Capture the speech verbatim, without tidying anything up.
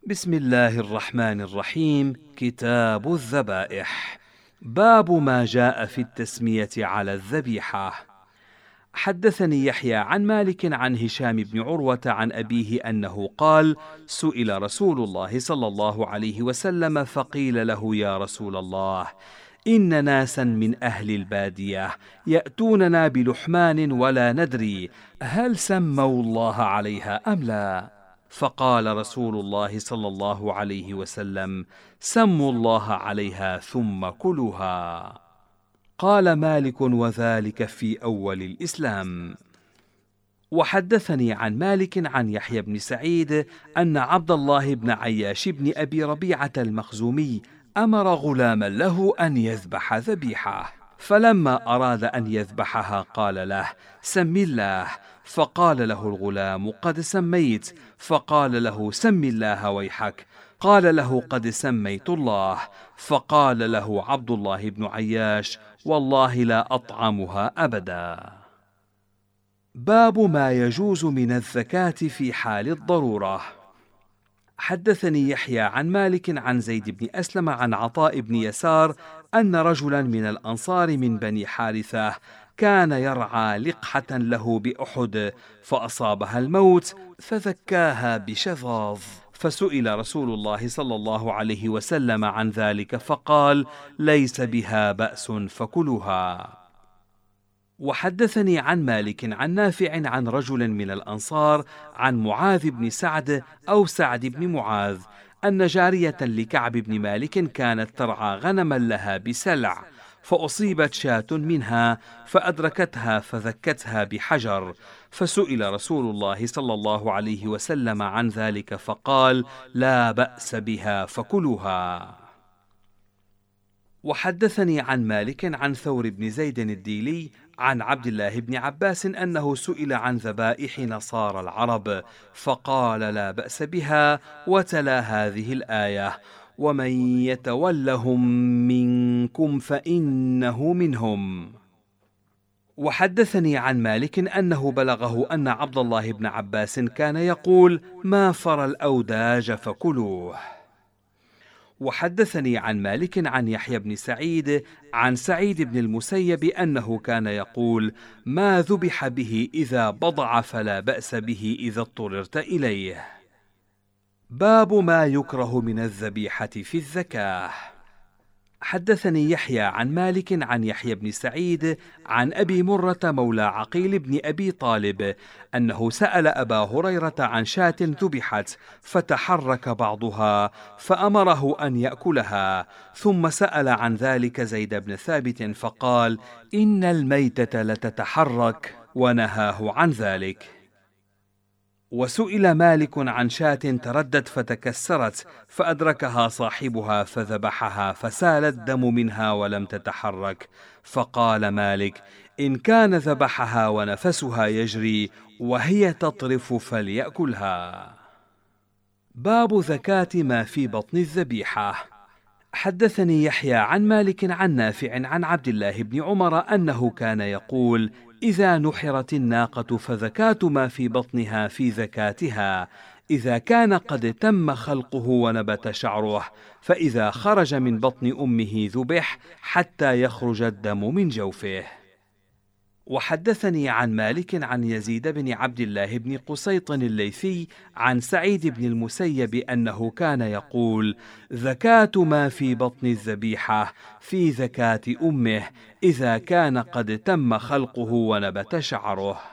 بسم الله الرحمن الرحيم. كتاب الذبائح. باب ما جاء في التسمية على الذبيحة. حدثني يحيى عن مالك عن هشام بن عروة عن أبيه أنه قال: سئل رسول الله صلى الله عليه وسلم فقيل له: يا رسول الله، إن ناسا من أهل البادية يأتوننا بلحمان ولا ندري هل سموا الله عليها أم لا؟ فقال رسول الله صلى الله عليه وسلم: سموا الله عليها ثم كلوها. قال مالك: وذلك في أول الإسلام. وحدثني عن مالك عن يحيى بن سعيد أن عبد الله بن عياش بن أبي ربيعة المخزومي أمر غلاما له أن يذبح ذبيحة، فلما أراد أن يذبحها قال له: سم الله. فقال له الغلام: قد سميت. فقال له: سم الله ويحك. قال له: قد سميت الله. فقال له عبد الله بن عياش: والله لا أطعمها أبدا. باب ما يجوز من الزكاة في حال الضرورة. حدثني يحيى عن مالك عن زيد بن أسلم عن عطاء بن يسار أن رجلا من الأنصار من بني حارثة كان يرعى لقحة له بأحد، فأصابها الموت فذكاها بشظاظ، فسئل رسول الله صلى الله عليه وسلم عن ذلك فقال: ليس بها بأس فكلها. وحدثني عن مالك عن نافع عن رجل من الأنصار عن معاذ بن سعد أو سعد بن معاذ أن جارية لكعب بن مالك كانت ترعى غنما لها بسلع، فأصيبت شاة منها فأدركتها فذكتها بحجر، فسئل رسول الله صلى الله عليه وسلم عن ذلك فقال: لا بأس بها فكلها. وحدثني عن مالك عن ثور بن زيد الديلي عن عبد الله بن عباس أنه سئل عن ذبائح نصارى العرب فقال: لا بأس بها، وتلا هذه الآية: ومن يتولهم منكم فإنه منهم. وحدثني عن مالك أنه بلغه أن عبد الله بن عباس كان يقول: ما فر الأوداج فكلوه. وحدثني عن مالك عن يحيى بن سعيد عن سعيد بن المسيب أنه كان يقول: ما ذبح به إذا بضع فلا بأس به إذا اضطررت إليه. باب ما يكره من الذبيحة في الزكاة. حدثني يحيى عن مالك عن يحيى بن سعيد عن أبي مرة مولى عقيل بن أبي طالب أنه سأل أبا هريرة عن شاة ذبحت فتحرك بعضها فأمره أن يأكلها، ثم سأل عن ذلك زيد بن ثابت فقال: إن الميتة لتتحرك، ونهاه عن ذلك. وسئل مالك عن شاة تردت فتكسرت فأدركها صاحبها فذبحها فسال الدم منها ولم تتحرك، فقال مالك: إن كان ذبحها ونفسها يجري وهي تطرف فليأكلها. باب زكاة ما في بطن الذبيحة. حدثني يحيى عن مالك عن نافع عن عبد الله بن عمر أنه كان يقول: إذا نحرت الناقة فزكاة ما في بطنها في زكاتها، إذا كان قد تم خلقه ونبت شعره، فإذا خرج من بطن أمه ذبح حتى يخرج الدم من جوفه. وحدثني عن مالك عن يزيد بن عبد الله بن قسيط الليثي عن سعيد بن المسيب أنه كان يقول: زكاة ما في بطن الذبيحة في زكاة أمه، إذا كان قد تم خلقه ونبت شعره.